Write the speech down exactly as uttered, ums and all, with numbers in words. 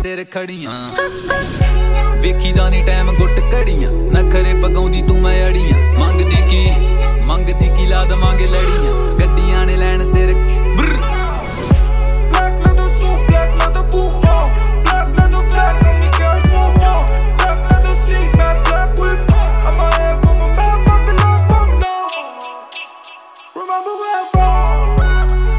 सिर खड़ियां वेखी दा नी टाइम गुट घड़ियां नखरे पगाउंदी तू मैं अड़ियां मंगदी की मंगदी की ला दवांगे लड़ियां गड्डियां ने लैन सिर